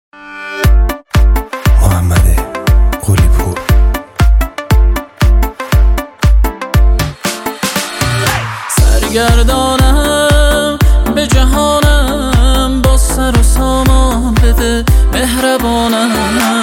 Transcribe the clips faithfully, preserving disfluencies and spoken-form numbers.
محمد قلی پور. سرگردانم به جهانم، با سر و سامان بده مهربانم.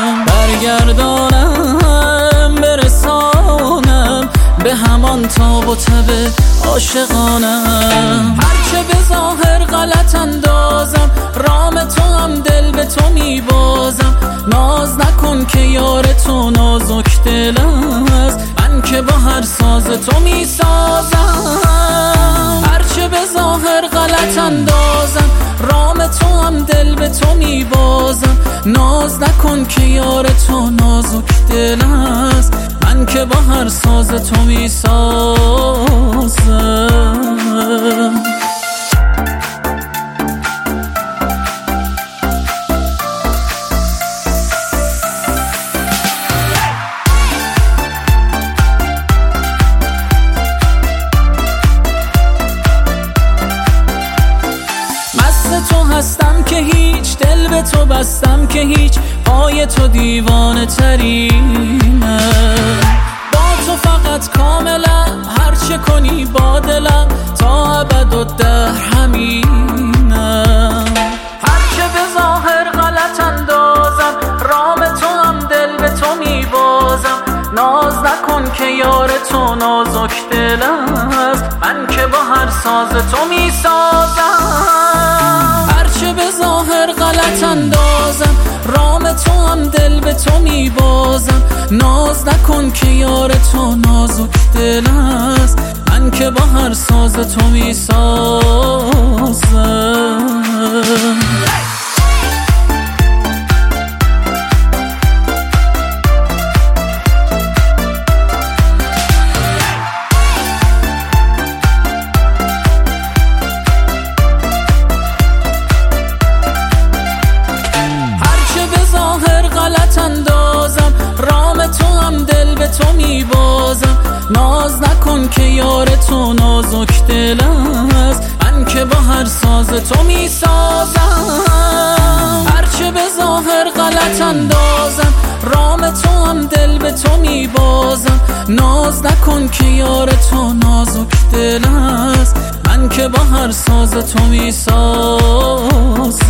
برگردانم برسانم به همان تاب و تب عاشقانم. هرچه به ظاهر غلط اندازم، رام تو هم دل به تو میبازم. ناز نکن که یار تو نازک دل است، من که با هر ساز تو میسازم. هرچه به ظاهر غلط اندازم، رام تو هم دل به تو میبازم. ناز نکن که یار تو نازک دل است، من که با هر ساز تو میسازم. تو هستم که هیچ، دل به تو بستم که هیچ، پای تو دیوانه ترینم. با تو فقط کاملم، هرچه کنی با دلم، تا ابد و دهر همینم. هرچه به ظاهر غلط اندازم، رام تو هم دل به تو میبازم. ناز نکن که یار تو نازک دل است، من که با هر ساز تو میسازم. هرچه به ظاهر غلط اندازم، رام تو هم دل به تو میبازم. ناز نکن که یار تو نازک دل است، من که با هر ساز تو میسازم. غلط اندازم، رام تو هم دل به تو میبازم. ناز نکن که یار تو نازک دل است، من که با هر ساز تو میسازم. هرچه به ظاهر غلط اندازم، رام تو هم دل به تو میبازم. ناز نکن که یار تو نازک دل است، من که با هر ساز تو میسازم.